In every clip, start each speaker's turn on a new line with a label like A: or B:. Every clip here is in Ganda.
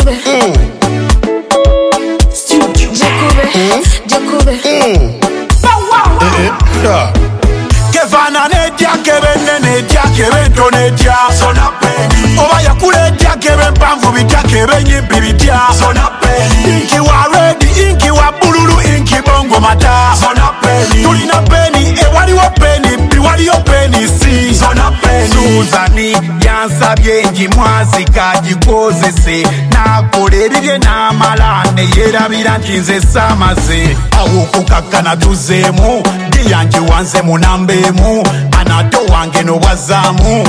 A: Kevana nedia kebene nedia kebento nedia sona peni oba yakule dia kebempanvu bidia kebenyi bibidia sona peni inki wa ready inki wa bululu inki bongo mata sona peni tulina peni ewali wo peni biwali yo peni si sona peni Suzani yansabye nji mwazika gikozese nakolerire n'amalane yerabira ntinze samaze awo kukakana tuzemu yanji wanze munambemu anato wange no wazamu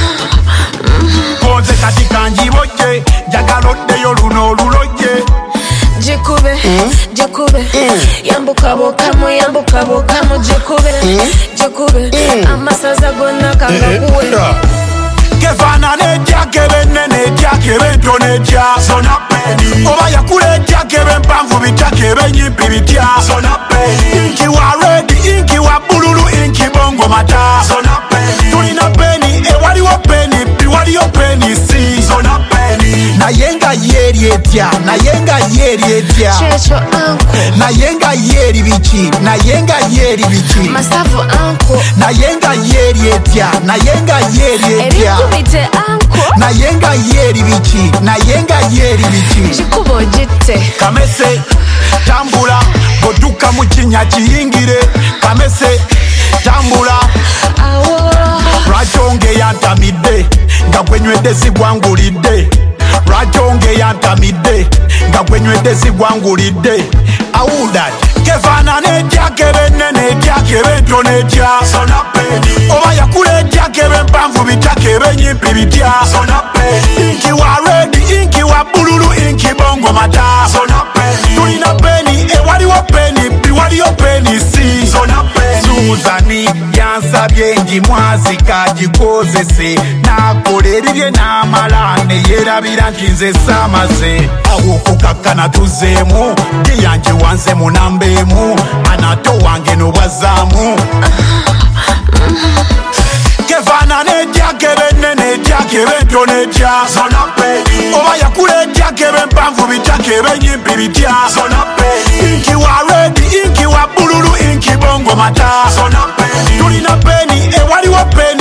A: konze kati kanjiboje jagalodde yo luno luloje
B: jekube yambuka bokamu jekube amasaza gonna kangakuwe
A: Kevana nedia kebene nedia kebento nedia sona peni oba yakule dia kebempanvu bidia kebenyi bibidia sona peni inki wa ready inki wa bululu inki bongo mata sona peni tulina peni ewali wo peni biwali yo peni si sona peni nayenga yeri etia
B: checho anko
A: nayenga yeri bichi
B: masafu anko
A: nayenga yeri etia
B: ebikubite anko
A: nayenga yeri bichi
B: jikubo jite
A: kamese tambula boduka mu kinya kiyingire kamese tambula
B: awo
A: rajonge yantamidde nga gwenywedde sigwangulidde rajonge yantamidde nga gwenywedde sigwangulidde awudat Kevana nedia kebene nedia kebento nedia sona peni oba yakule dia kebempanvu bidia kebenyi bibidia sona peni inki wa ready inki wa bululu inki bongo mata sona peni tulina peni ewali wo peni biwali yo peni si sona peni Suzani yansabye nji mwazika gikozese nakolerire n'amalane yerabira ntinze samaze awo kukakana tuzemu yanji wanze munambemu anato wange no wazamu Kevana nedia kebene nedia kebento nedia sona peni oba yakule dia kebempanvu bidia kebenyi bibidia sona peni inki wa ready inki wa bululu inki bongo mata sona peni tulina peni ewali wo peni